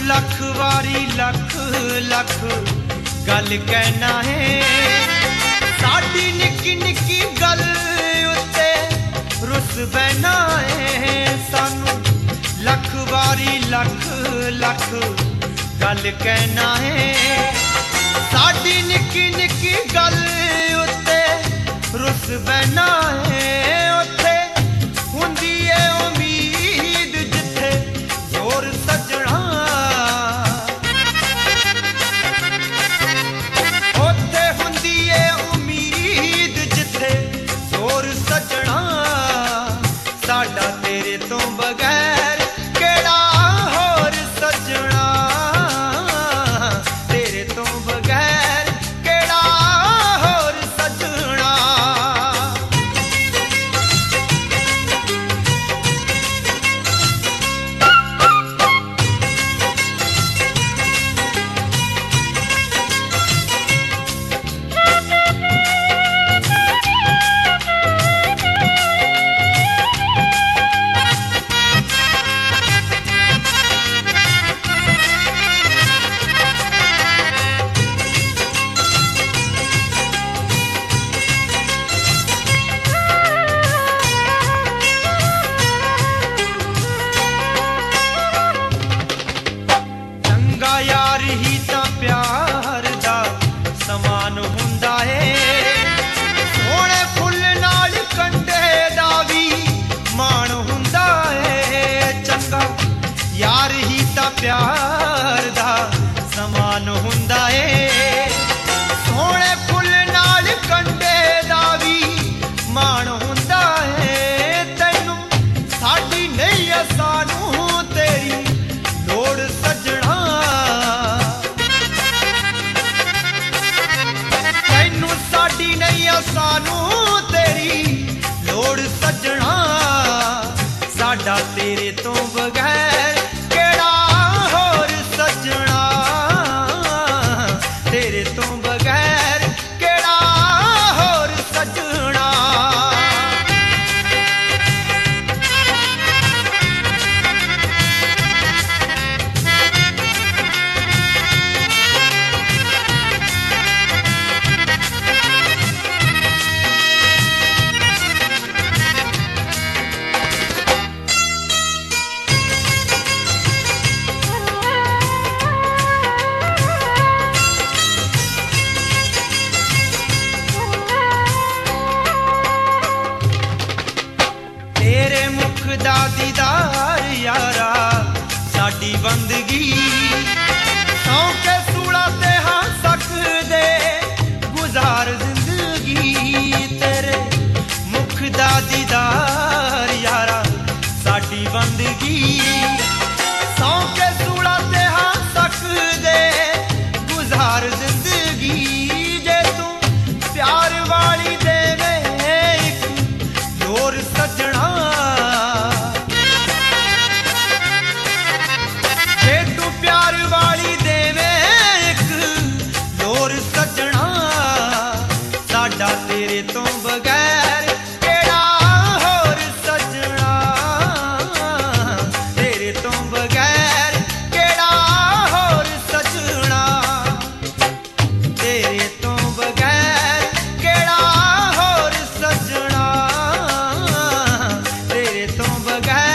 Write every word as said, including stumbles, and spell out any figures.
लख वारी लख लख गल कहना है साडी निक्की निक्की गल उत्ते रुस बहना है सानू लख वारी लख लख गल कहना है साडी निक्की निक्की गल उत्ते रुस बहना है उत्थे हुंदी है उम्मीद जिथे जोर सजना उत्थे हुंदी है उम्मीद जिथे जोर सजना साडा तेरे तो बगैर केड़ा होर सजना तेरे तो बगैर केड़ा होर सजना यार ही ता प्यार दा समान हुंदा है सोहणे फुल नाल कंडे दा भी मान हुंदा है चंगा यार ही ता प्यार दा समान हुंदा है सोहणे फुल नाल कंडे दा भी मान हुंदा है तैनू साडी नहीं है सानू तेरी लोड़ सजना साडी नहीं सानू तेरी लोड़ सजना साडा तेरे तो बगैर केड़ा होर सजना तेरे तो बगैर केड़ा होर सजना तेरे मुख दा दीदार यारा साडी बंदगी सौ के सूला ते हाँ सकदे गुजार जिंदगी तेरे मुख दा दीदार यारा साडी बंदगी सौ के सूला ते हाँ सकदे गुजार जिंदगी जे तू प्यार वाली देवे एक जोर सजना जे तू प्यार वाली देवे एक जोर सजना साडा तेरे तो बगैर केड़ा होर सजना तेरे तो बगैर केड़ा होर सजना तेरे तो बगैर केड़ा होर सजना तेरे तो बगैर